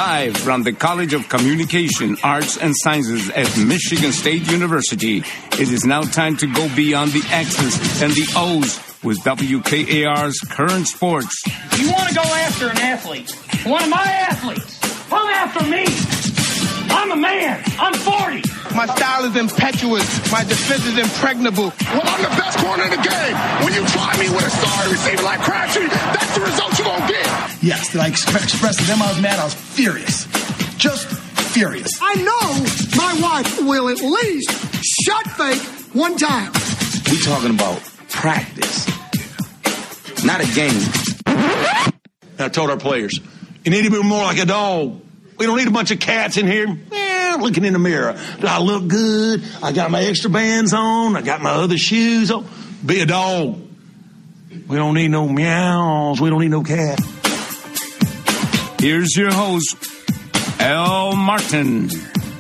Live from the College of Communication, Arts, and Sciences at Michigan State University, it is now time to go beyond the X's and the O's with WKAR's Current Sports. You want to go after an athlete, one of my athletes, come after me. I'm a man. I'm 40. My style is impetuous. My defense is impregnable. Well, I'm the best corner in the game. When you try me with a star receiver like Crabtree, that's the result you're going to get. Yes, did I express to them I was mad? I was furious. Just furious. I know my wife will at least shut fake one time. We talking about practice, not a game. I told our players, you need to be more like a dog. We don't need a bunch of cats in here looking in the mirror. Do I look good? I got my extra bands on. I got my other shoes on. Be a dog. We don't need no meows. We don't need no cat. Here's your host, Al Martin.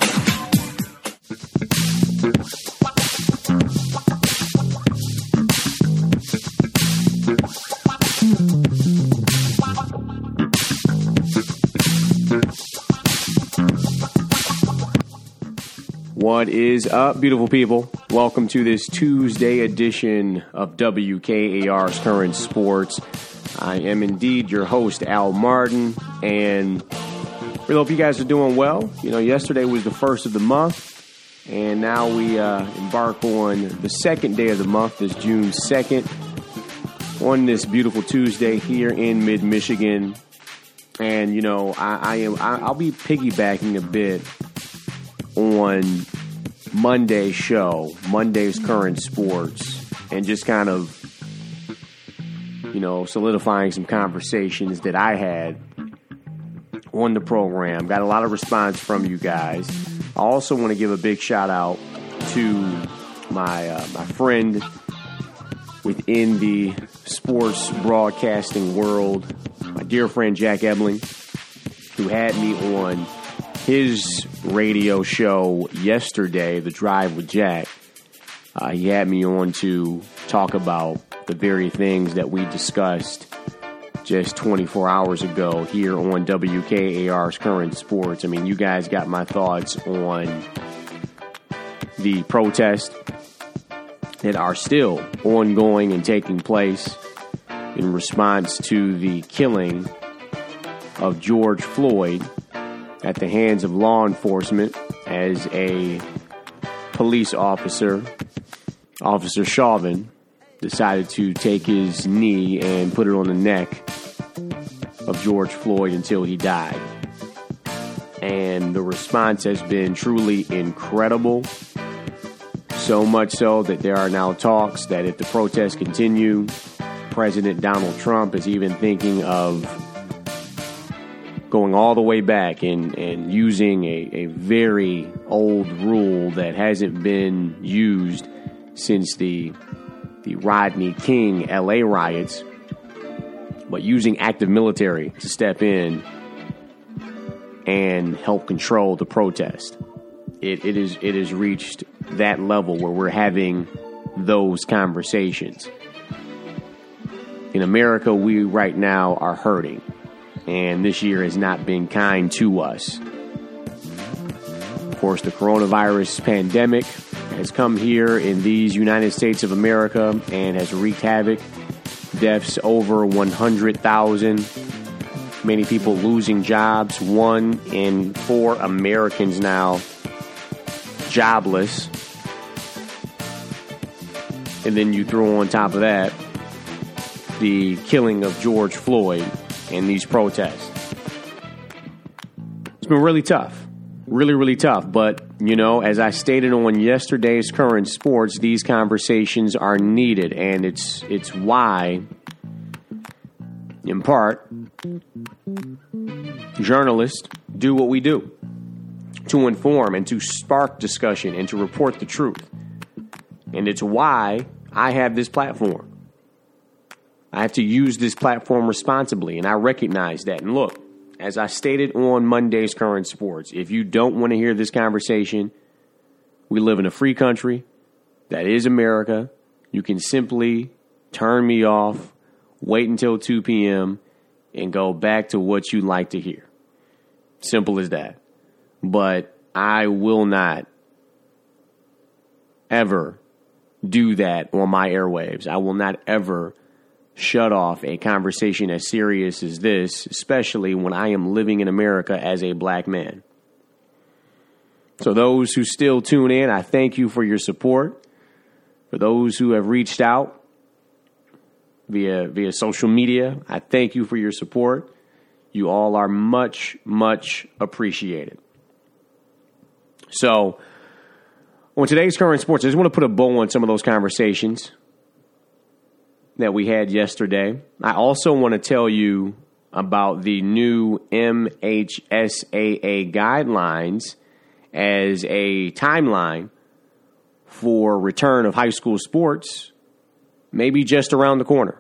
What is up, beautiful people? Welcome to this Tuesday edition of WKAR's Current Sports. I am indeed your host, Al Martin, and really hope you guys are doing well. You know, yesterday was the first of the month, and now we embark on the second day of the month, this June 2nd, on this beautiful Tuesday here in mid-Michigan. And, you know, I'll be piggybacking a bit on Monday's show, Monday's Current Sports, and just kind of, you know, solidifying some conversations that I had on the program. Got a lot of response from you guys. I also want to give a big shout out to my friend within the sports broadcasting world, my dear friend Jack Ebling, who had me on his radio show yesterday, The Drive with Jack. He had me on to talk about the very things that we discussed just 24 hours ago here on WKAR's Current Sports. I mean, you guys got my thoughts on the protests that are still ongoing and taking place in response to the killing of George Floyd at the hands of law enforcement as a police officer, Officer Chauvin, decided to take his knee and put it on the neck of George Floyd until he died. And the response has been truly incredible. So much so that there are now talks that if the protests continue, President Donald Trump is even thinking of going all the way back and using a very old rule that hasn't been used since the Rodney King LA riots, but using active military to step in and help control the protest. It has reached that level where we're having those conversations. In America, we right now are hurting. And this year has not been kind to us. Of course, the coronavirus pandemic has come here in these United States of America and has wreaked havoc. Deaths over 100,000. Many people losing jobs. 1 in 4 Americans now jobless. And then you throw on top of that the killing of George Floyd and these protests. It's been really tough. Really, really tough. But, you know, as I stated on yesterday's Current Sports, these conversations are needed. And it's why, in part, journalists do what we do. To inform and to spark discussion and to report the truth. And it's why I have this platform. I have to use this platform responsibly, and I recognize that. And look, as I stated on Monday's Current Sports, if you don't want to hear this conversation, we live in a free country. That is America. You can simply turn me off, wait until 2 p.m., and go back to what you like to hear. Simple as that. But I will not ever do that on my airwaves. I will not ever shut off a conversation as serious as this, especially when I am living in America as a black man. So those who still tune in, I thank you for your support. For those who have reached out via social media, I thank you for your support. You all are much, much appreciated. So, on today's Current Sports, I just want to put a bow on some of those conversations that we had yesterday. I also want to tell you about the new MHSAA guidelines as a timeline for return of high school sports, maybe just around the corner.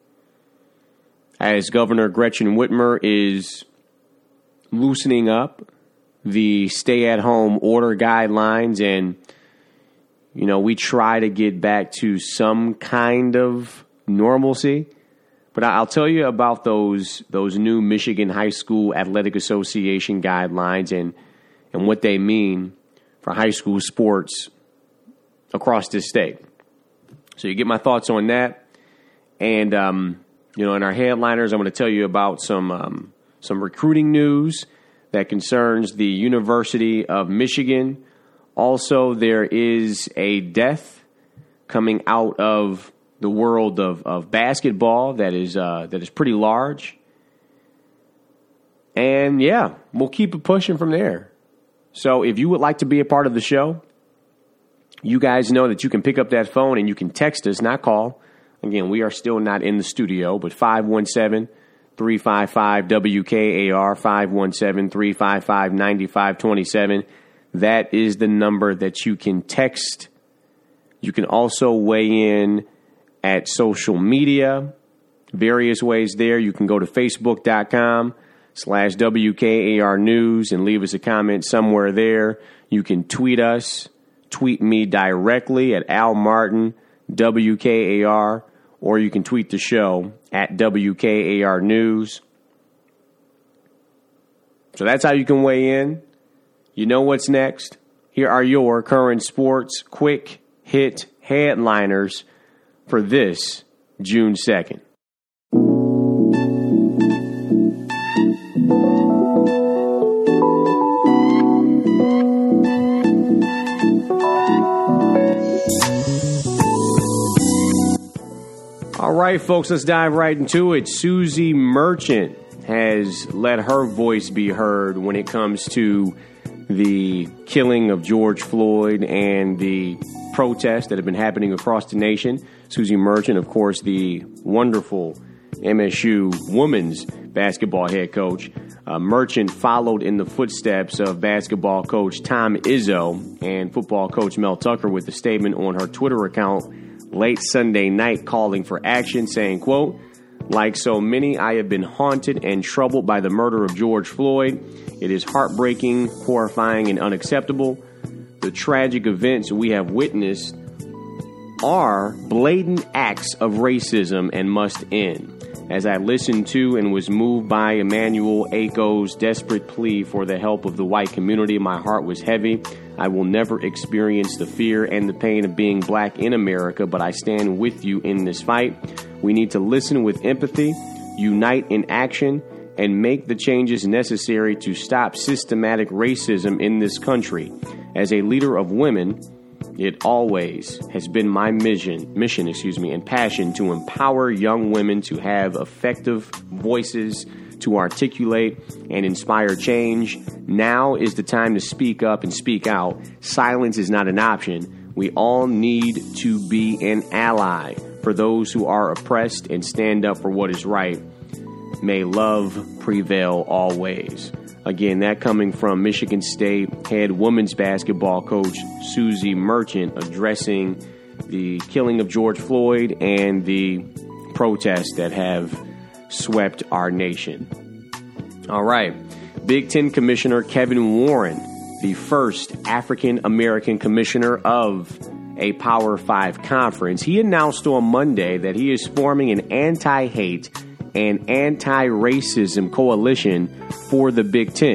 As Governor Gretchen Whitmer is loosening up the stay-at-home order guidelines, and, you know, we try to get back to some kind of normalcy. But I'll tell you about those new Michigan High School Athletic Association guidelines and what they mean for high school sports across this state. So you get my thoughts on that. And, you know, in our headliners, I'm going to tell you about some recruiting news that concerns the University of Michigan. Also, there is a death coming out of the world of basketball that is pretty large. And, yeah, we'll keep it pushing from there. So if you would like to be a part of the show, you guys know that you can pick up that phone and you can text us, not call. Again, we are still not in the studio, but 517-355-WKAR, 517-355-9527. That is the number that you can text. You can also weigh in at social media, various ways there. You can go to Facebook.com/WKAR News and leave us a comment somewhere there. You can tweet us. Tweet me directly at Al Martin, WKAR, or you can tweet the show at WKAR News. So that's how you can weigh in. You know what's next. Here are your current sports quick hit headliners for this June 2nd. All right, folks, let's dive right into it. Susie Merchant has let her voice be heard when it comes to the killing of George Floyd and the protests that have been happening across the nation. Susie Merchant, of course, the wonderful MSU women's basketball head coach. Merchant followed in the footsteps of basketball coach Tom Izzo and football coach Mel Tucker with a statement on her Twitter account late Sunday night calling for action, saying, quote, "Like so many, I have been haunted and troubled by the murder of George Floyd. It is heartbreaking, horrifying, and unacceptable. The tragic events we have witnessed are blatant acts of racism and must end. As I listened to and was moved by Emmanuel Ako's desperate plea for the help of the white community, my heart was heavy. I will never experience the fear and the pain of being black in America, but I stand with you in this fight. We need to listen with empathy, unite in action, and make the changes necessary to stop systematic racism in this country. As a leader of women, it always has been my mission, and passion to empower young women to have effective voices, to articulate and inspire change. Now is the time to speak up and speak out. Silence is not an option. We all need to be an ally for those who are oppressed and stand up for what is right. May love prevail always." Again, that coming from Michigan State head women's basketball coach Susie Merchant addressing the killing of George Floyd and the protests that have swept our nation. All right. Big Ten Commissioner Kevin Warren, the first African-American commissioner of a Power 5 conference, he announced on Monday that he is forming an anti-hate and anti-racism coalition for the Big Ten.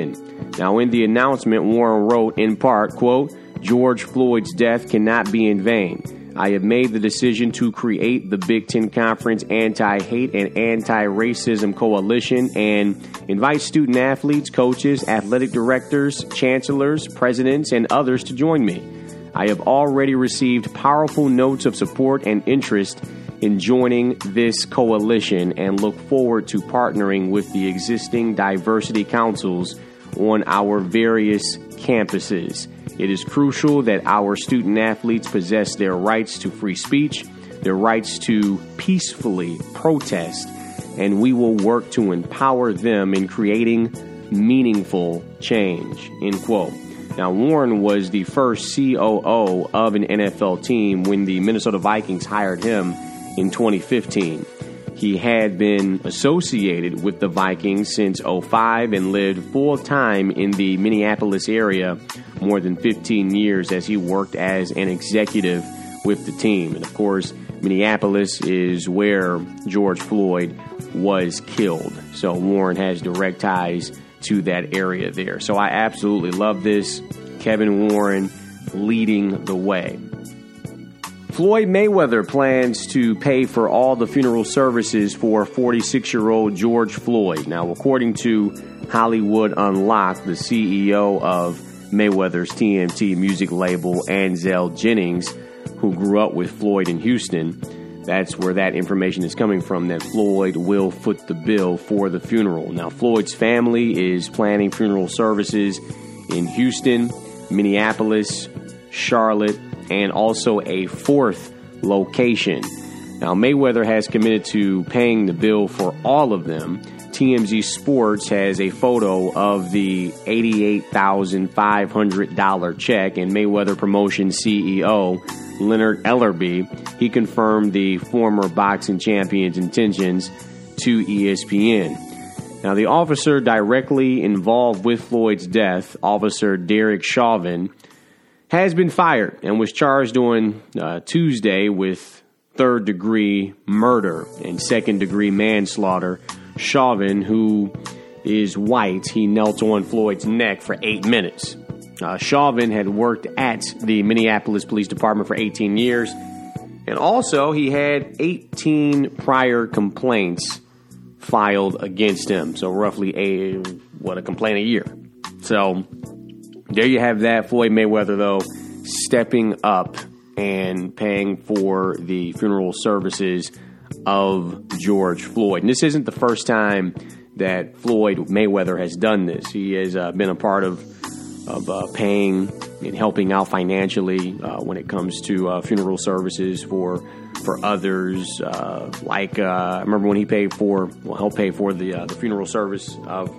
Now, in the announcement, Warren wrote in part, quote, "George Floyd's death cannot be in vain. I have made the decision to create the Big Ten Conference Anti-Hate and Anti-Racism Coalition and invite student athletes, coaches, athletic directors, chancellors, presidents, and others to join me. I have already received powerful notes of support and interest in joining this coalition and look forward to partnering with the existing diversity councils on our various campuses. It is crucial that our student athletes possess their rights to free speech, their rights to peacefully protest, and we will work to empower them in creating meaningful change," end quote. Now, Warren was the first COO of an NFL team when the Minnesota Vikings hired him in 2015. He had been associated with the Vikings since 2005 and lived full-time in the Minneapolis area more than 15 years as he worked as an executive with the team. And, of course, Minneapolis is where George Floyd was killed. So Warren has direct ties to that area there. So I absolutely love this. Kevin Warren leading the way. Floyd Mayweather plans to pay for all the funeral services for 46-year-old George Floyd. Now, according to Hollywood Unlocked, the CEO of Mayweather's TMT music label, Ansel Jennings, who grew up with Floyd in Houston, that's where that information is coming from, that Floyd will foot the bill for the funeral. Now, Floyd's family is planning funeral services in Houston, Minneapolis, Charlotte, and also a fourth location. Now, Mayweather has committed to paying the bill for all of them. TMZ Sports has a photo of the $88,500 check, and Mayweather Promotions CEO Leonard Ellerby, he confirmed the former boxing champion's intentions to ESPN. Now, the officer directly involved with Floyd's death, Officer Derek Chauvin, has been fired and was charged on Tuesday with third-degree murder and second-degree manslaughter. Chauvin, who is white, he knelt on Floyd's neck for 8 minutes. Chauvin had worked at the Minneapolis Police Department for 18 years, and also he had 18 prior complaints filed against him. So roughly a complaint a year. So there you have that. Floyd Mayweather, though, stepping up and paying for the funeral services of George Floyd. And this isn't the first time that Floyd Mayweather has done this. He has been a part of paying and helping out financially when it comes to funeral services for others. I remember when he helped pay for the funeral service of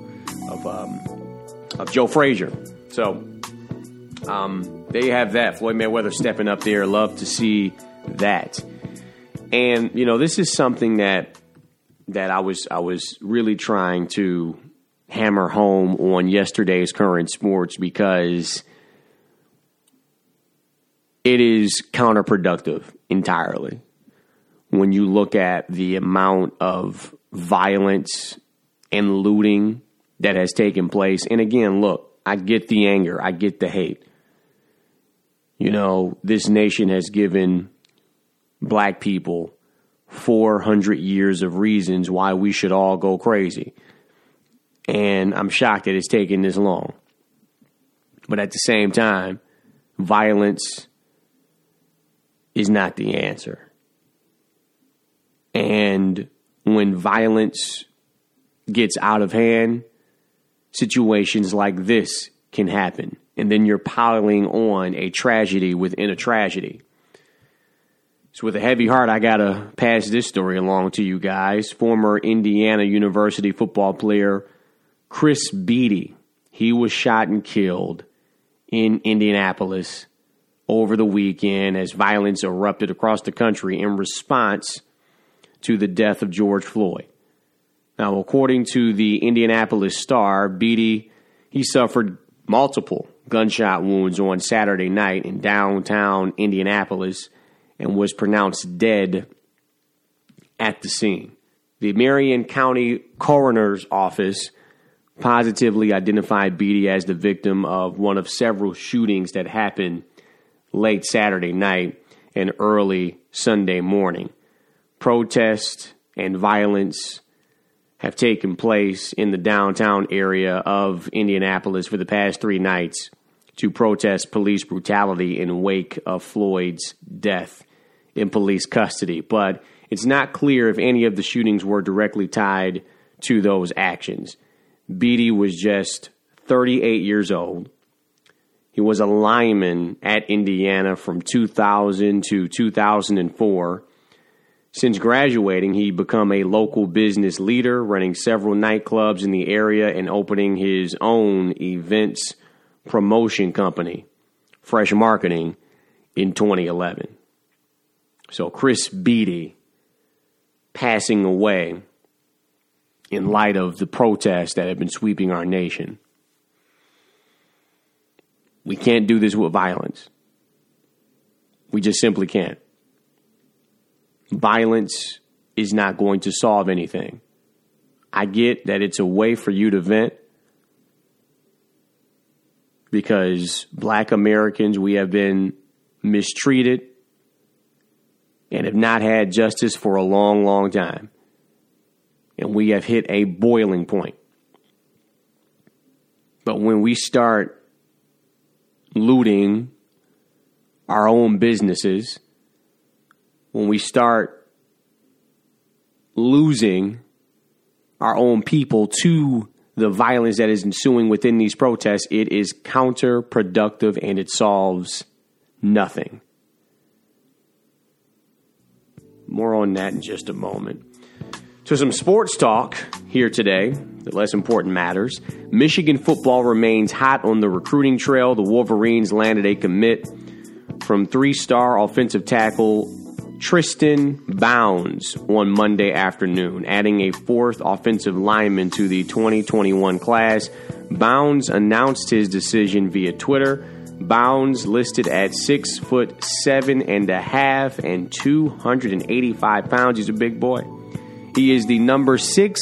Joe Frazier. So there you have that. Floyd Mayweather stepping up there. Love to see that. And this is something that I was really trying to hammer home on yesterday's Current Sports, because it is counterproductive entirely when you look at the amount of violence and looting that has taken place. And again, look, I get the anger. I get the hate. This nation has given black people 400 years of reasons why we should all go crazy. And I'm shocked that it's taken this long. But at the same time, violence is not the answer. And when violence gets out of hand, situations like this can happen. And then you're piling on a tragedy within a tragedy. So with a heavy heart, I got to pass this story along to you guys. Former Indiana University football player Chris Beatty, he was shot and killed in Indianapolis over the weekend as violence erupted across the country in response to the death of George Floyd. Now, according to the Indianapolis Star, Beatty, he suffered multiple gunshot wounds on Saturday night in downtown Indianapolis and was pronounced dead at the scene. The Marion County Coroner's Office positively identified Beatty as the victim of one of several shootings that happened late Saturday night and early Sunday morning. Protests and violence have taken place in the downtown area of Indianapolis for the past 3 nights to protest police brutality in wake of Floyd's death in police custody. But it's not clear if any of the shootings were directly tied to those actions. Beatty was just 38 years old. He was a lineman at Indiana from 2000 to 2004. Since graduating, he'd become a local business leader, running several nightclubs in the area and opening his own events promotion company, Fresh Marketing, in 2011. So Chris Beatty passing away in light of the protests that have been sweeping our nation. We can't do this with violence. We just simply can't. Violence is not going to solve anything. I get that it's a way for you to vent because Black Americans, we have been mistreated and have not had justice for a long, long time. And we have hit a boiling point. But when we start looting our own businesses, when we start losing our own people to the violence that is ensuing within these protests, it is counterproductive and it solves nothing. More on that in just a moment. So some sports talk here today, the less important matters. Michigan football remains hot on the recruiting trail. The Wolverines landed a commit from 3-star offensive tackle Tristan Bounds on Monday afternoon, adding a 4th offensive lineman to the 2021 class. Bounds announced his decision via Twitter. Bounds, listed at 6'7.5" and 285 pounds. He's a big boy. He is the number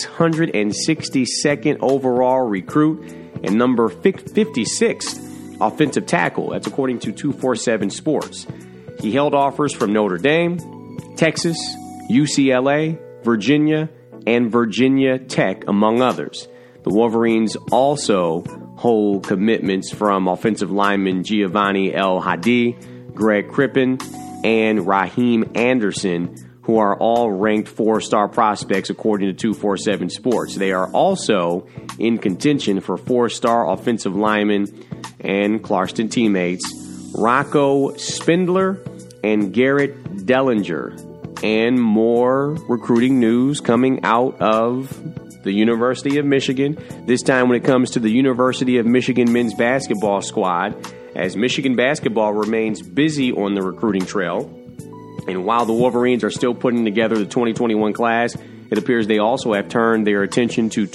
662nd overall recruit and number 56th offensive tackle. That's according to 247 Sports. He held offers from Notre Dame, Texas, UCLA, Virginia, and Virginia Tech, among others. The Wolverines also hold commitments from offensive linemen Giovanni El Hadi, Greg Crippen, and Raheem Anderson, who are all ranked 4-star prospects according to 247 Sports. They are also in contention for 4-star offensive linemen and Clarkston teammates Rocco Spindler and Garrett Dellinger. And more recruiting news coming out of the University of Michigan, this time when it comes to the University of Michigan men's basketball squad, as Michigan basketball remains busy on the recruiting trail. And while the Wolverines are still putting together the 2021 class, it appears they also have turned their attention to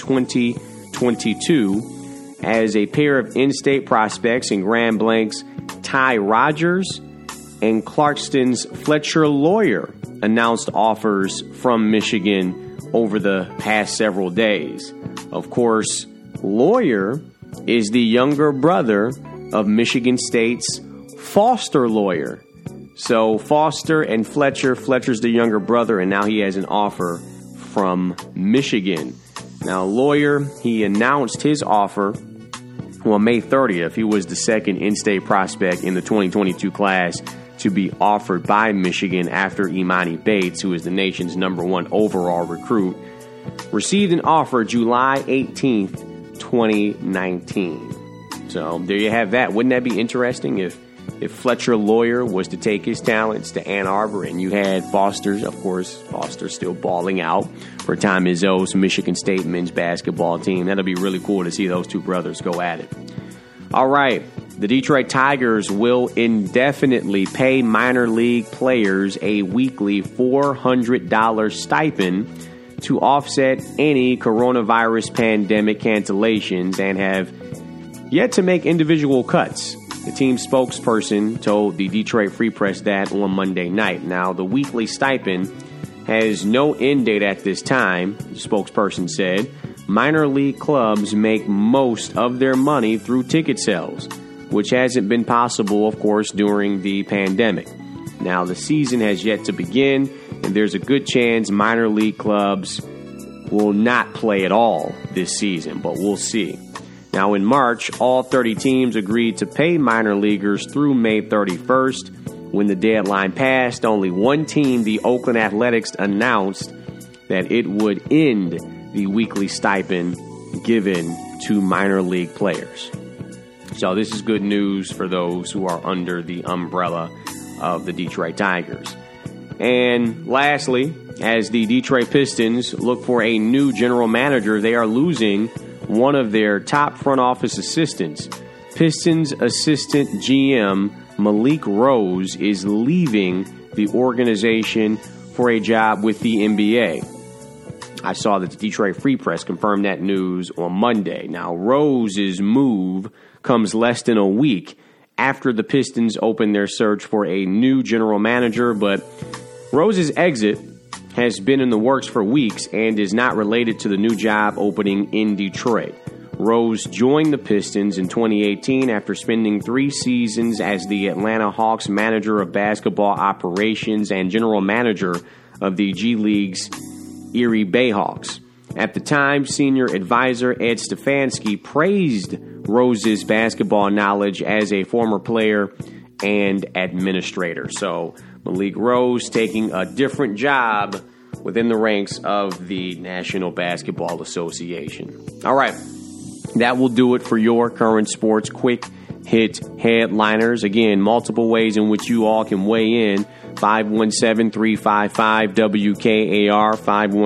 2022 as a pair of in-state prospects in Grand Blank's Ty Rogers and Clarkston's Fletcher Lawyer announced offers from Michigan over the past several days. Of course, Lawyer is the younger brother of Michigan State's Foster Lawyer. So Foster and Fletcher's the younger brother, and now he has an offer from Michigan. Now, Lawyer, he announced his offer on May 30th. He was the second in-state prospect in the 2022 class to be offered by Michigan after Imani Bates, who is the nation's number 1 overall recruit, received an offer July 18th, 2019. So there you have that. Wouldn't that be interesting if Fletcher Lawyer was to take his talents to Ann Arbor and you had Foster's, of course, Foster still balling out for Tom Izzo's Michigan State men's basketball team. That'll be really cool to see those two brothers go at it. All right. The Detroit Tigers will indefinitely pay minor league players a weekly $400 stipend to offset any coronavirus pandemic cancellations and have yet to make individual cuts. The team's spokesperson told the Detroit Free Press that on Monday night. Now, the weekly stipend has no end date at this time, the spokesperson said, minor league clubs make most of their money through ticket sales, which hasn't been possible, of course, during the pandemic. Now, the season has yet to begin, and there's a good chance minor league clubs will not play at all this season, but we'll see. Now, in March, all 30 teams agreed to pay minor leaguers through May 31st. When the deadline passed, only one team, the Oakland Athletics, announced that it would end the weekly stipend given to minor league players. So this is good news for those who are under the umbrella of the Detroit Tigers. And lastly, as the Detroit Pistons look for a new general manager, they are losing one of their top front office assistants. Pistons assistant GM Malik Rose is leaving the organization for a job with the NBA. I saw that the Detroit Free Press confirmed that news on Monday. Now, Rose's move comes less than a week after the Pistons opened their search for a new general manager, but Rose's exit has been in the works for weeks and is not related to the new job opening in Detroit. Rose joined the Pistons in 2018 after spending 3 seasons as the Atlanta Hawks manager of basketball operations and general manager of the G League's Erie Bayhawks. At the time, senior advisor Ed Stefanski praised Rose's basketball knowledge as a former player and administrator. So Malik Rose taking a different job within the ranks of the National Basketball Association. All right, that will do it for your current sports quick hit headliners. Again, multiple ways in which you all can weigh in. 517-355-WKAR,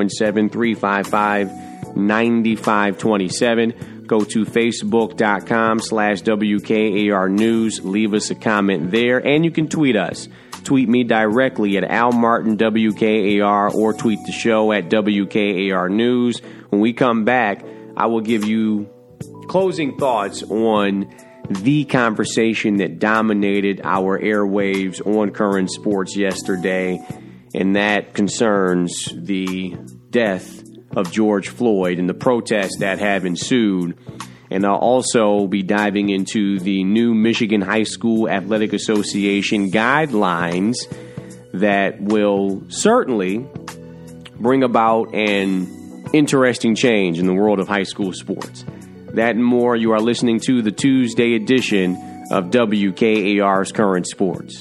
517-355-9527. Go to Facebook.com/WKAR News. Leave us a comment there, and you can tweet us. Tweet me directly at Al Martin WKAR or tweet the show at WKAR News. When we come back, I will give you closing thoughts on the conversation that dominated our airwaves on Current Sports yesterday, and that concerns the death of George Floyd and the protests that have ensued. And I'll also be diving into the new Michigan High School Athletic Association guidelines that will certainly bring about an interesting change in the world of high school sports. That and more. You are listening to the Tuesday edition of WKAR's Current Sports.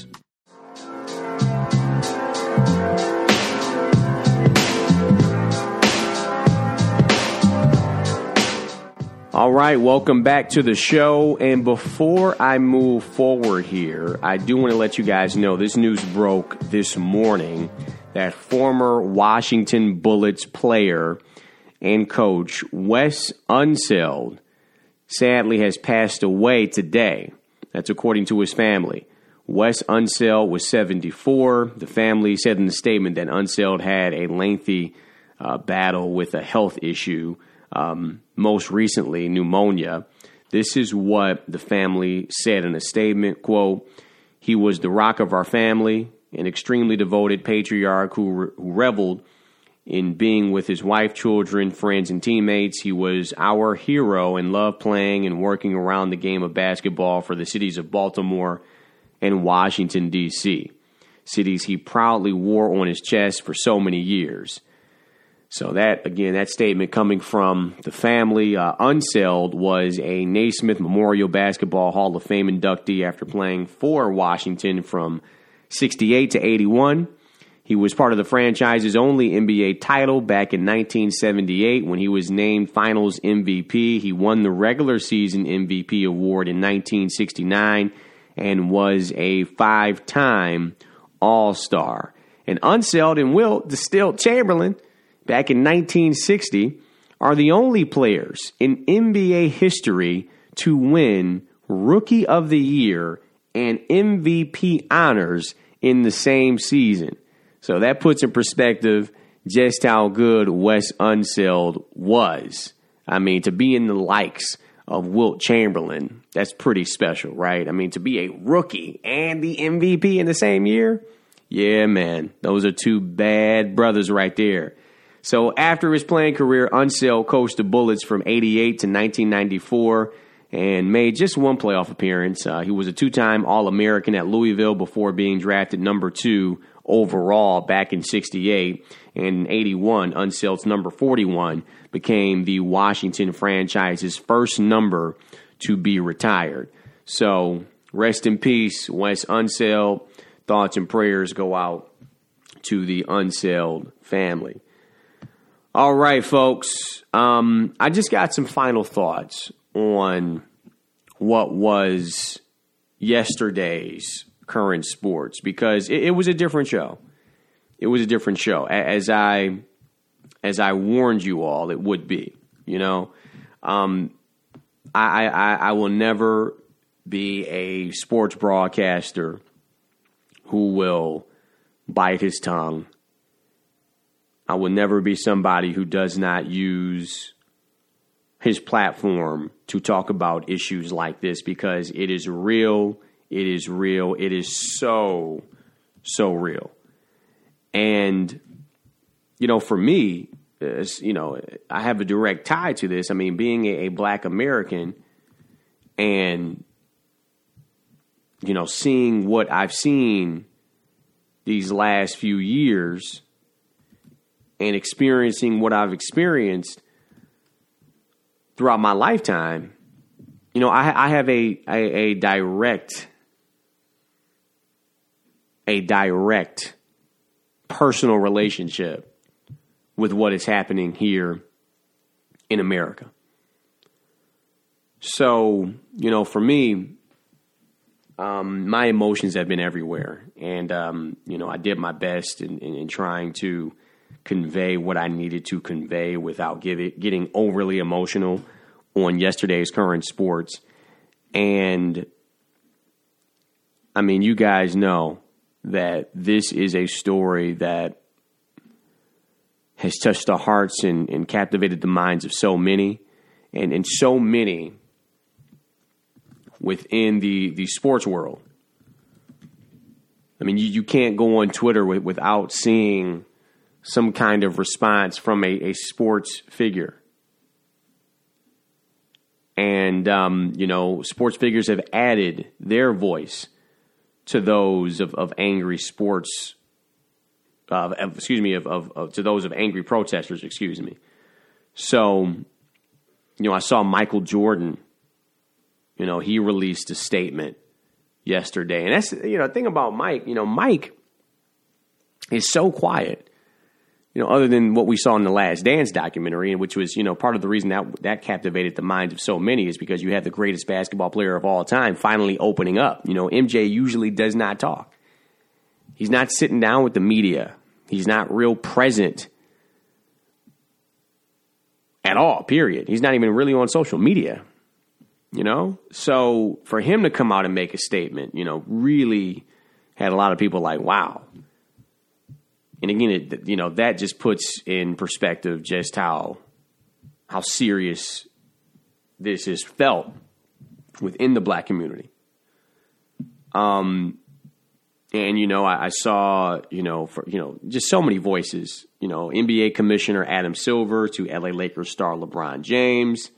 All right, welcome back to the show. And before I move forward here, I do want to let you guys know this news broke this morning that former Washington Bullets player and coach Wes Unseld sadly has passed away today. That's according to his family. Wes Unseld was 74. The family said in the statement that Unseld had a lengthy battle with a health issue, most recently pneumonia. This is what the family said in a statement, quote, "He was the rock of our family, an extremely devoted patriarch who reveled in being with his wife, children, friends, and teammates. He was our hero and loved playing and working around the game of basketball for the cities of Baltimore and Washington, D.C., cities he proudly wore on his chest for so many years." So that, again, that statement coming from the family. Unseld was a Naismith Memorial Basketball Hall of Fame inductee after playing for Washington from 68 to 81. He was part of the franchise's only NBA title back in 1978 when he was named Finals MVP. He won the regular season MVP award in 1969 and was a 5-time All-Star. And Unseld and Wilt Chamberlain back in 1960 are the only players in NBA history to win Rookie of the Year and MVP honors in the same season. So that puts in perspective just how good Wes Unseld was. I mean, to be in the likes of Wilt Chamberlain, that's pretty special, right? I mean, to be a rookie and the MVP in the same year, yeah, man, those are two bad brothers right there. So after his playing career, Unseld coached the Bullets from 88 to 1994 and made just one playoff appearance. He was a two-time All-American at Louisville before being drafted number 2 overall back in 68. And in 81, Unseld's number 41 became the Washington franchise's first number to be retired. So rest in peace, Wes Unseld. Thoughts and prayers go out to the Unseld family. All right, folks. I just got some final thoughts on what was yesterday's current sports because it was a different show. It was a different show, as I warned you all it would be. You know, I will never be a sports broadcaster who will bite his tongue. I will never be somebody who does not use his platform to talk about issues like this because it is real. It is real. It is so, so real. And, you know, for me, you know, I have a direct tie to this. I mean, being a black American and, you know, seeing what I've seen these last few years and experiencing what I've experienced throughout my lifetime, you know, I have a direct personal relationship with what is happening here in America. So, you know, for me, my emotions have been everywhere. And, you know, I did my best in trying to convey what I needed to convey without getting overly emotional on yesterday's current sports. And, I mean, you guys know that this is a story that has touched the hearts and captivated the minds of so many. And so many within the sports world. I mean, you can't go on Twitter without seeing some kind of response from a sports figure. And, you know, sports figures have added their voice to those of angry sports, to those of angry protesters, excuse me. So, you know, I saw Michael Jordan, you know, he released a statement yesterday. And that's, you know, the thing about Mike, you know, Mike is so quiet. You know, other than what we saw in the Last Dance documentary, which was, you know, part of the reason that captivated the minds of so many is because you have the greatest basketball player of all time finally opening up. You know, MJ usually does not talk. He's not sitting down with the media. He's not real present at all, period. He's not even really on social media, you know? So for him to come out and make a statement, you know, really had a lot of people like, wow. And again, you know, that just puts in perspective just how serious this is felt within the black community. And, you know, I saw, just so many voices, you know, NBA Commissioner Adam Silver to LA Lakers star LeBron James,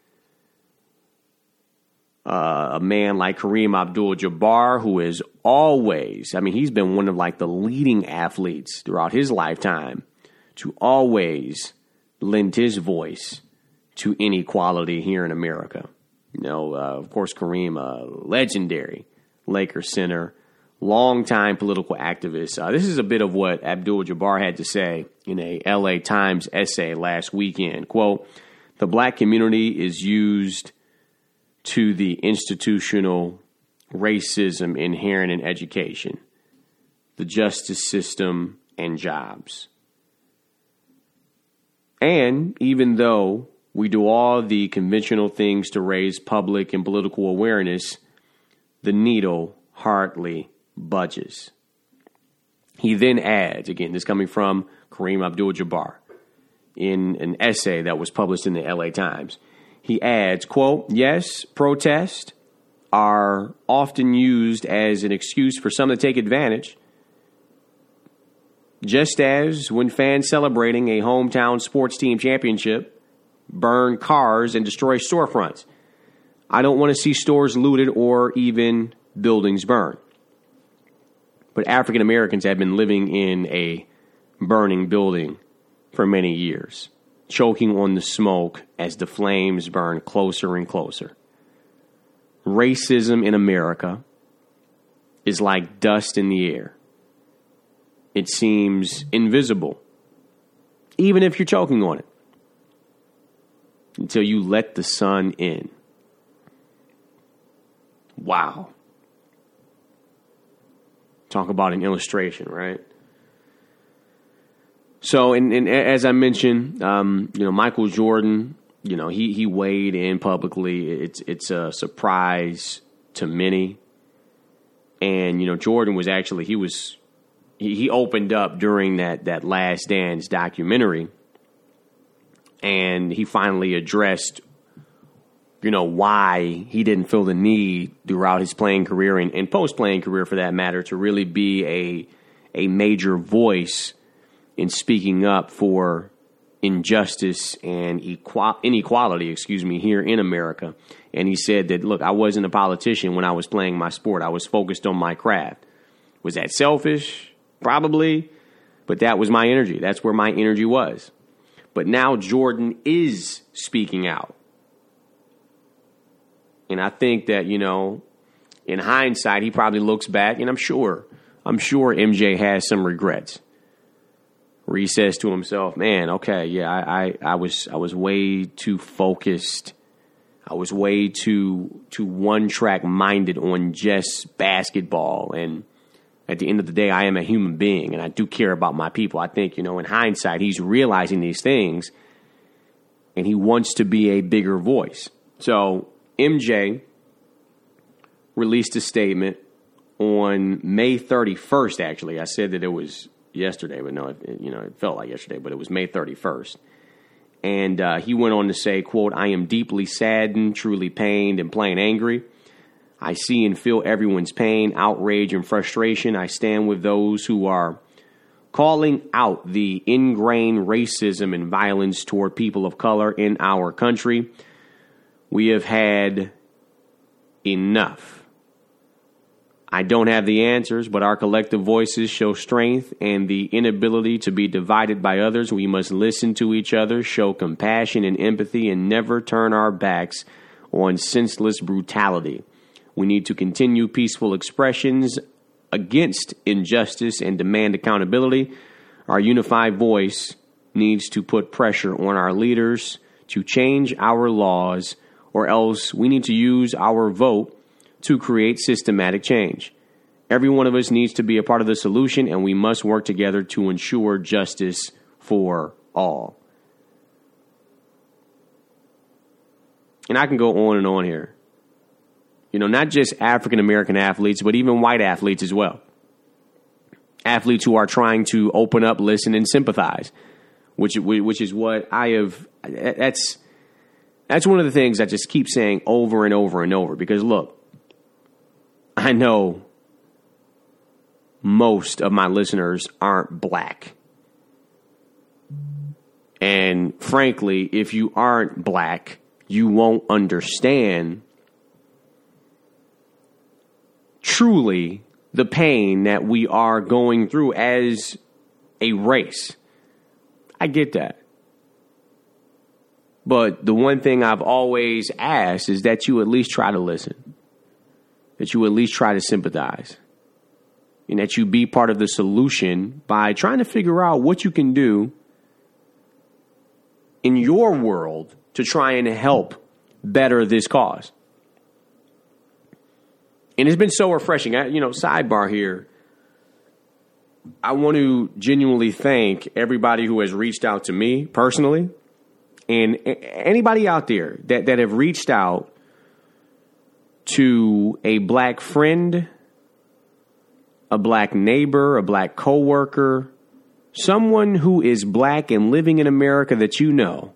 a man like Kareem Abdul-Jabbar, who is always, I mean, he's been one of like the leading athletes throughout his lifetime to always lend his voice to inequality here in America. You know, of course, Kareem, legendary Lakers center, longtime political activist. This is a bit of what Abdul-Jabbar had to say in a LA Times essay last weekend. Quote, "The black community is used to the institutional racism inherent in education, the justice system, and jobs. And even though we do all the conventional things to raise public and political awareness, the needle hardly budges." He then adds, again, this coming from Kareem Abdul-Jabbar in an essay that was published in the LA Times. He adds, quote, "Yes, protests are often used as an excuse for some to take advantage. just as when fans celebrating a hometown sports team championship burn cars and destroy storefronts. I don't want to see stores looted or even buildings burned. But African Americans have been living in a burning building for many years, choking on the smoke as the flames burn closer and closer. Racism in America is like dust in the air. It seems invisible, even if you're choking on it, until you let the sun in. Wow. Talk about an illustration, right? So, and as I mentioned, Michael Jordan, he weighed in publicly. It's a surprise to many. And, Jordan was actually, he opened up during that Last Dance documentary. And he finally addressed, why he didn't feel the need throughout his playing career and post-playing career, for that matter, to really be a major voice in speaking up for injustice and inequality, here in America. And he said that, look, I wasn't a politician when I was playing my sport. I was focused on my craft. Was that selfish? Probably. But that was my energy. That's where my energy was. But now Jordan is speaking out. And I think that, in hindsight, he probably looks back, and I'm sure MJ has some regrets, where he says to himself, man, okay, yeah, I was way too focused. I was way too one-track minded on just basketball. And at the end of the day, I am a human being, and I do care about my people. I think, in hindsight, he's realizing these things, and he wants to be a bigger voice. So MJ released a statement on May 31st, actually. I said that it was yesterday, but no, it felt like yesterday, but it was May 31st. And he went on to say, quote, I am deeply saddened, truly pained, and plain angry. I see and feel everyone's pain, outrage, and frustration. I stand with those who are calling out the ingrained racism and violence toward people of color in our country. We have had enough. I don't have the answers, but our collective voices show strength and the inability to be divided by others. We must listen to each other, show compassion and empathy, and never turn our backs on senseless brutality. We need to continue peaceful expressions against injustice and demand accountability. Our unified voice needs to put pressure on our leaders to change our laws, or else we need to use our vote to create systematic change. Every one of us needs to be a part of the solution, and we must work together to ensure justice for all. And I can go on and on here. Not just African American athletes, but even white athletes as well. Athletes who are trying to open up, listen, and sympathize, which is what I have. That's one of the things I just keep saying over and over and over. Because look, I know most of my listeners aren't black. And frankly, if you aren't black, you won't understand truly the pain that we are going through as a race. I get that. But the one thing I've always asked is that you at least try to listen, that you at least try to sympathize, and that you be part of the solution by trying to figure out what you can do in your world to try and help better this cause. And it's been so refreshing. Sidebar here. I want to genuinely thank everybody who has reached out to me personally, and anybody out there that have reached out to a black friend, a black neighbor, a black coworker, someone who is black and living in America that you know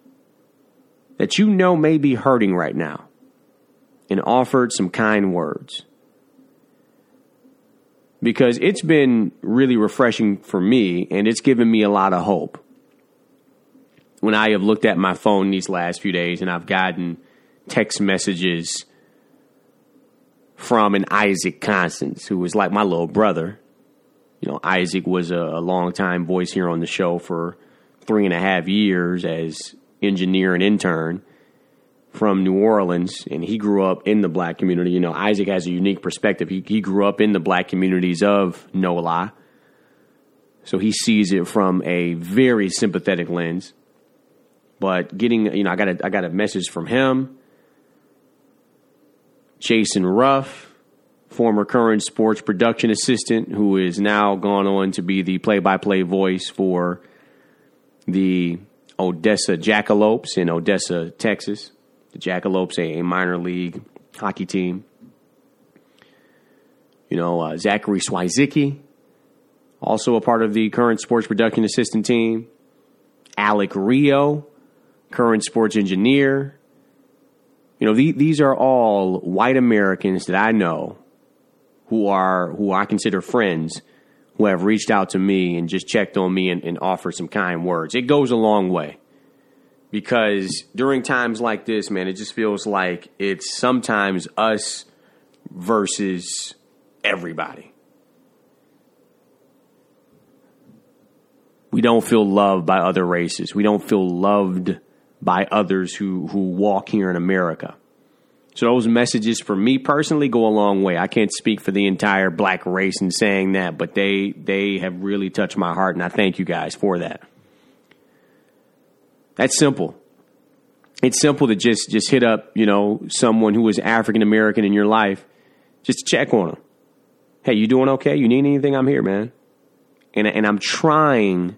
may be hurting right now, and offered some kind words. because it's been really refreshing for me, and it's given me a lot of hope. When I have looked at my phone these last few days and I've gotten text messages from an Isaac Constance, who was like my little brother. You know, Isaac was a longtime voice here on the show for 3.5 years as engineer and intern from New Orleans, and he grew up in the black community. You know, Isaac has a unique perspective. He grew up in the black communities of NOLA, so he sees it from a very sympathetic lens. But getting, I got a message from him. Jason Ruff, former current sports production assistant, who is now gone on to be the play-by-play voice for the Odessa Jackalopes in Odessa, Texas. The Jackalopes, a minor league hockey team. Zachary Swizicki, also a part of the current sports production assistant team. Alec Rio, current sports engineer. These are all white Americans that I know who I consider friends, who have reached out to me and just checked on me and offered some kind words. It goes a long way, because during times like this, man, it just feels like it's sometimes us versus everybody. We don't feel loved by other races. We don't feel loved by others who walk here in America. So those messages for me personally go a long way. I can't speak for the entire black race in saying that, but they have really touched my heart, and I thank you guys for that. That's simple. It's simple to just hit up, someone who is African American in your life, just to check on them. Hey, you doing okay? You need anything? I'm here, man. And I'm trying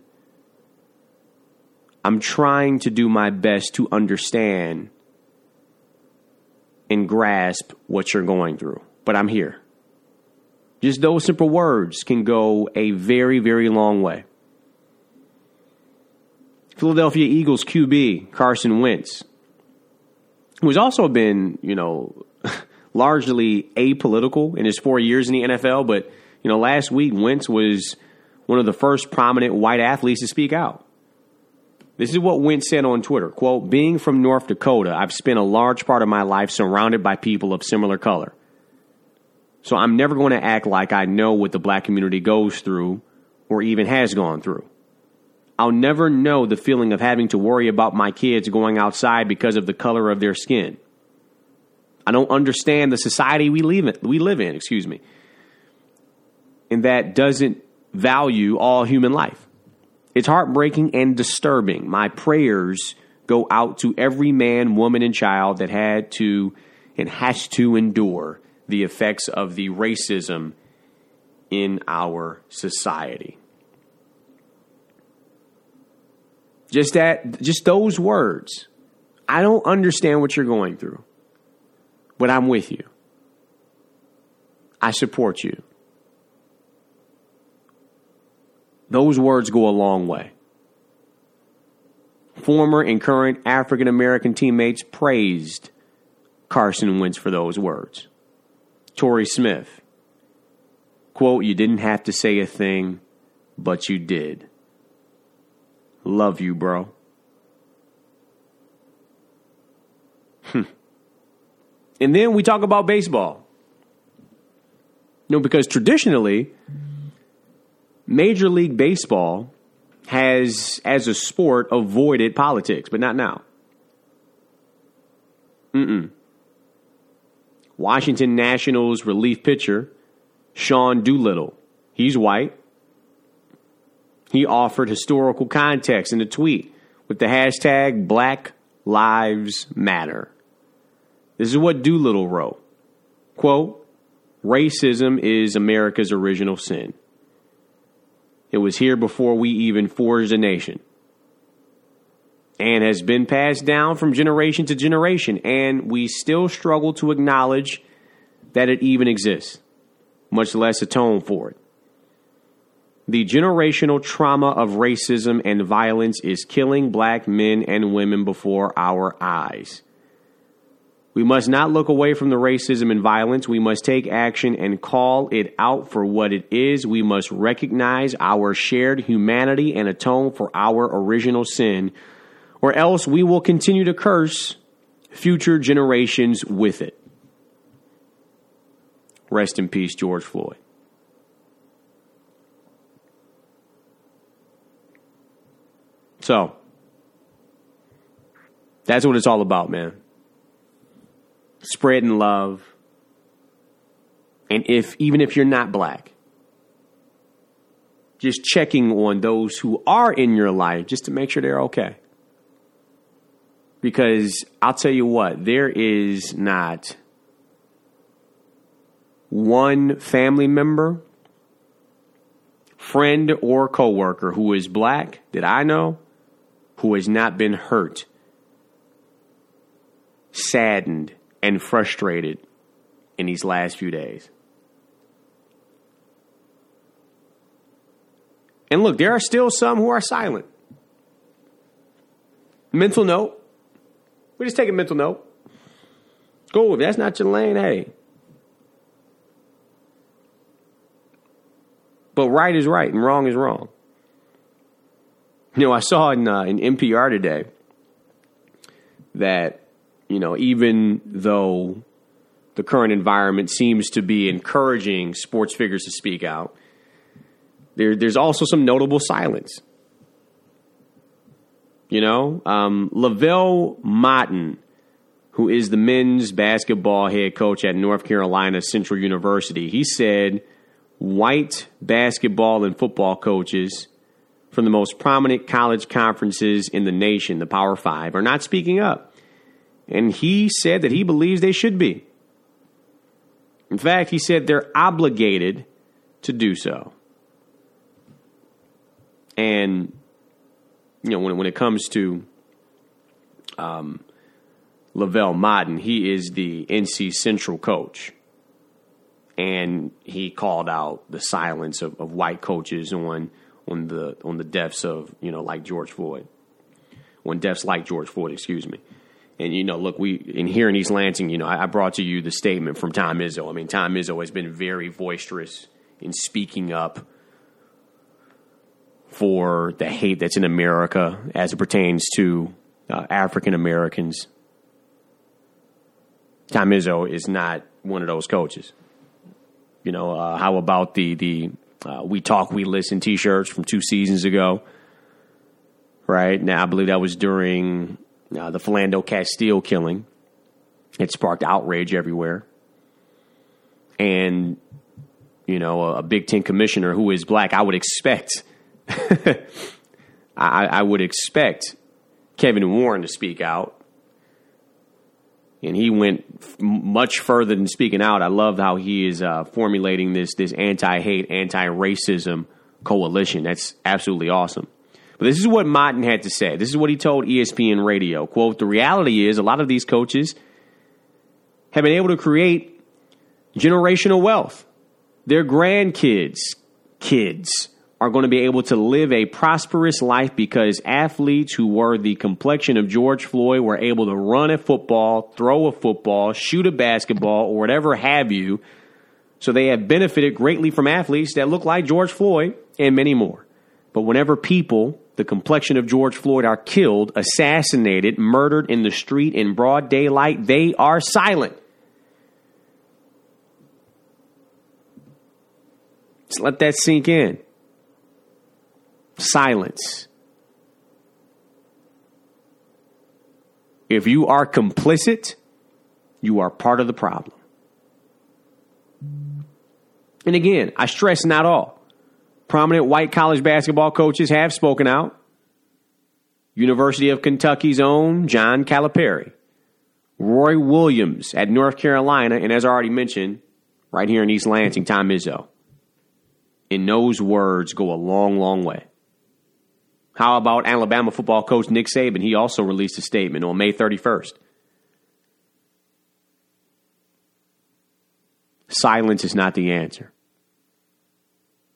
to do my best to understand and grasp what you're going through. But I'm here. Just those simple words can go a very, very long way. Philadelphia Eagles QB Carson Wentz, who has also been, largely apolitical in his 4 years in the NFL. But, last week, Wentz was one of the first prominent white athletes to speak out. This is what Wentz said on Twitter, quote, "Being from North Dakota, I've spent a large part of my life surrounded by people of similar color. So I'm never going to act like I know what the black community goes through or even has gone through. I'll never know the feeling of having to worry about my kids going outside because of the color of their skin. I don't understand the society we live in, and that doesn't value all human life. It's heartbreaking and disturbing. My prayers go out to every man, woman, and child that had to and has to endure the effects of the racism in our society." Just those words. I don't understand what you're going through, but I'm with you. I support you. Those words go a long way. Former and current African American teammates praised Carson Wentz for those words. Torrey Smith, quote, "You didn't have to say a thing, but you did. Love you, bro." And then we talk about baseball. Because traditionally, Major League Baseball has, as a sport, avoided politics, but not now. Washington Nationals relief pitcher Sean Doolittle, he's white. He offered historical context in a tweet with the hashtag Black Lives Matter. This is what Doolittle wrote. Quote, "Racism is America's original sin. It was here before we even forged a nation, and has been passed down from generation to generation, and we still struggle to acknowledge that it even exists, much less atone for it. The generational trauma of racism and violence is killing black men and women before our eyes. We must not look away from the racism and violence. We must take action and call it out for what it is. We must recognize our shared humanity and atone for our original sin, or else we will continue to curse future generations with it. Rest in peace, George Floyd. So, that's what it's all about, man. Spreading love. And even if you're not black, just checking on those who are in your life just to make sure they're okay. Because I'll tell you what, there is not one family member, friend, or coworker who is black that I know who has not been hurt, saddened, and frustrated in these last few days. And look, there are still some who are silent. Mental note. We just take a mental note. Go, if that's not your lane, hey. But right is right and wrong is wrong. You know, I saw in NPR today that, you know, even though the current environment seems to be encouraging sports figures to speak out, there's also some notable silence. You know, Lavelle Moton, who is the men's basketball head coach at North Carolina Central University, he said white basketball and football coaches from the most prominent college conferences in the nation, the Power Five, are not speaking up. And he said that he believes they should be. In fact, he said they're obligated to do so. And, you know, when it comes to Lavelle Moton, he is the NC Central coach. And he called out the silence of white coaches on the deaths of, you know, like George Floyd. On deaths like George Floyd, excuse me. And, you know, look, in here in East Lansing, you know, I brought to you the statement from Tom Izzo. I mean, Tom Izzo has been very boisterous in speaking up for the hate that's in America as it pertains to African Americans. Tom Izzo is not one of those coaches. You know, how about the We Talk, We Listen t-shirts from 2 seasons ago? Right? Now, I believe that was during the Philando Castile killing. It sparked outrage everywhere. And, you know, a Big Ten commissioner who is black, I would expect, I would expect Kevin Warren to speak out. And he went much further than speaking out. I love how he is formulating this anti-hate, anti-racism coalition. That's absolutely awesome. But this is what Moton had to say. This is what he told ESPN Radio. Quote, "The reality is a lot of these coaches have been able to create generational wealth. Their grandkids, kids, are going to be able to live a prosperous life because athletes who were the complexion of George Floyd were able to run a football, throw a football, shoot a basketball, or whatever have you. So they have benefited greatly from athletes that look like George Floyd and many more. But whenever people the complexion of George Floyd are killed, assassinated, murdered in the street in broad daylight, they are silent." Just let that sink in. Silence. If you are complicit, you are part of the problem. And again, I stress not all. Prominent white college basketball coaches have spoken out. University of Kentucky's own John Calipari. Roy Williams at North Carolina, and as I already mentioned, right here in East Lansing, Tom Izzo. And those words go a long, long way. How about Alabama football coach Nick Saban? He also released a statement on May 31st. Silence is not the answer.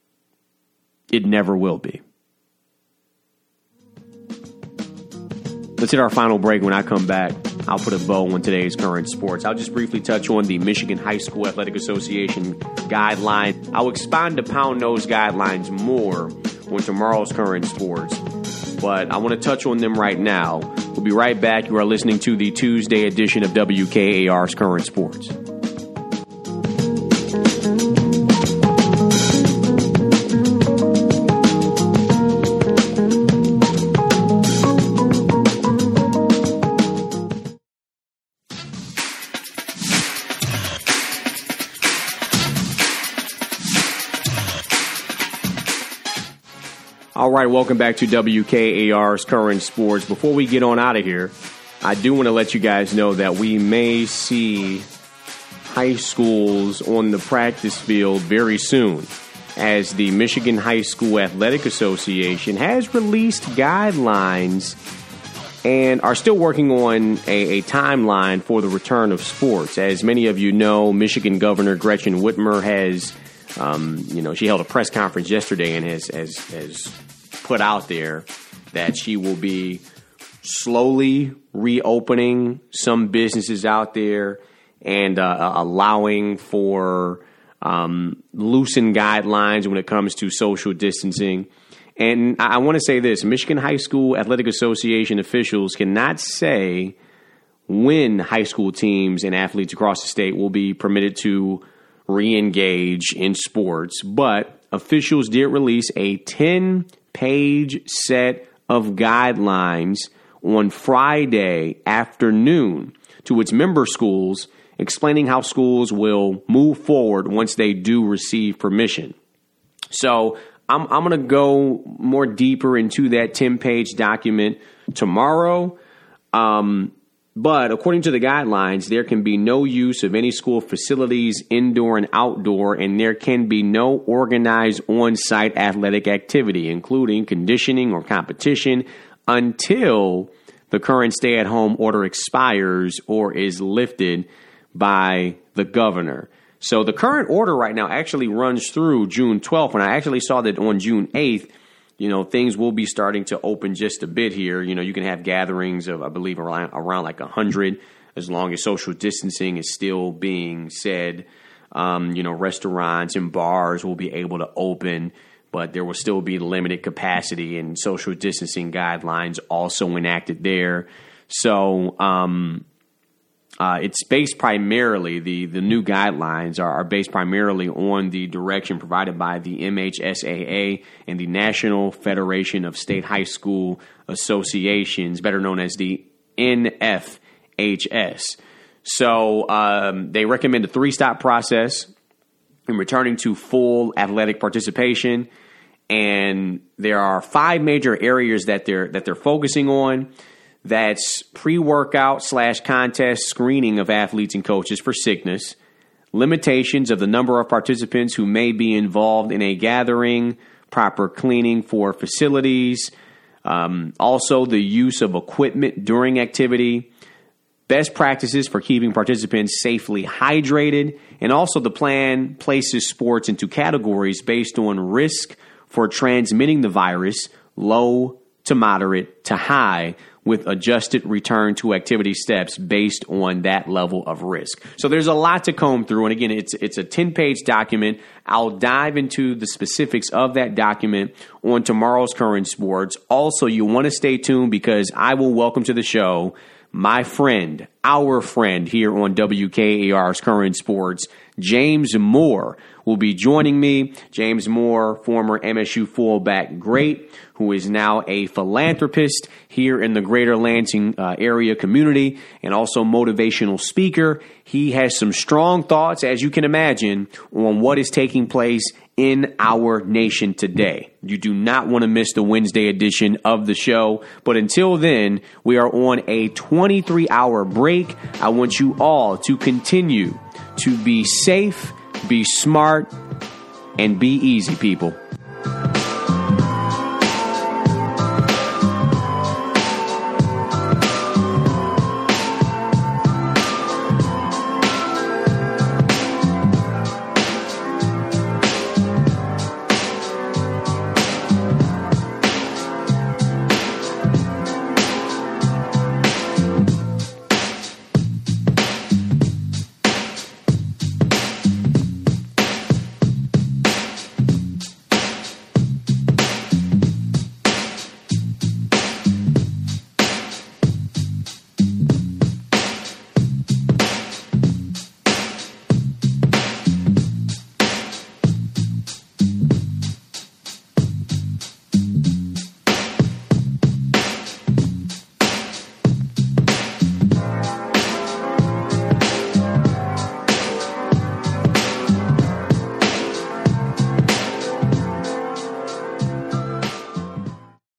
It never will be. let's hit our final break. When I come back, I'll put a bow on today's current sports. I'll just briefly touch on the Michigan High School Athletic Association guideline. I'll expand upon those guidelines more on tomorrow's current sports, but I want to touch on them right now. We'll be right back. You are listening to the Tuesday edition of WKAR's Current Sports. All right, welcome back to WKAR's Current Sports. Before we get on out of here, I do want to let you guys know that we may see high schools on the practice field very soon, as the Michigan High School Athletic Association has released guidelines and are still working on a timeline for the return of sports. As many of you know, Michigan Governor Gretchen Whitmer has, she held a press conference yesterday and has put out there that she will be slowly reopening some businesses out there and allowing for loosened guidelines when it comes to social distancing. And I want to say this: Michigan High School Athletic Association officials cannot say when high school teams and athletes across the state will be permitted to re-engage in sports, but officials did release a 10-page set of guidelines on Friday afternoon to its member schools, explaining how schools will move forward once they do receive permission. So I'm going to go more deeper into that 10-page document tomorrow. But according to the guidelines, there can be no use of any school facilities, indoor and outdoor, and there can be no organized on-site athletic activity, including conditioning or competition, until the current stay-at-home order expires or is lifted by the governor. So the current order right now actually runs through June 12th, and I actually saw that on June 8th, things will be starting to open just a bit here. You can have gatherings of, I believe, around like 100, as long as social distancing is still being said. Restaurants and bars will be able to open, but there will still be limited capacity and social distancing guidelines also enacted there. So it's based primarily, the new guidelines are based primarily on the direction provided by the MHSAA and the National Federation of State High School Associations, better known as the NFHS. So they recommend a 3-stop process in returning to full athletic participation. And there are 5 major areas that they're focusing on. That's pre-workout / contest screening of athletes and coaches for sickness, limitations of the number of participants who may be involved in a gathering, proper cleaning for facilities, also the use of equipment during activity, best practices for keeping participants safely hydrated, and also the plan places sports into categories based on risk for transmitting the virus, low to moderate to high, with adjusted return to activity steps based on that level of risk. So there's a lot to comb through. And again, it's a 10-page document. I'll dive into the specifics of that document on tomorrow's Current Sports. Also, you want to stay tuned because I will welcome to the show my friend, our friend here on WKAR's Current Sports, James Moore, will be joining me. James Moore, former MSU fullback great, who is now a philanthropist here in the greater Lansing area community and also motivational speaker. He has some strong thoughts, as you can imagine, on what is taking place in our nation today. You do not want to miss the Wednesday edition of the show. But until then, we are on a 23-hour break. I want you all to continue to be safe, be smart, and be easy, people.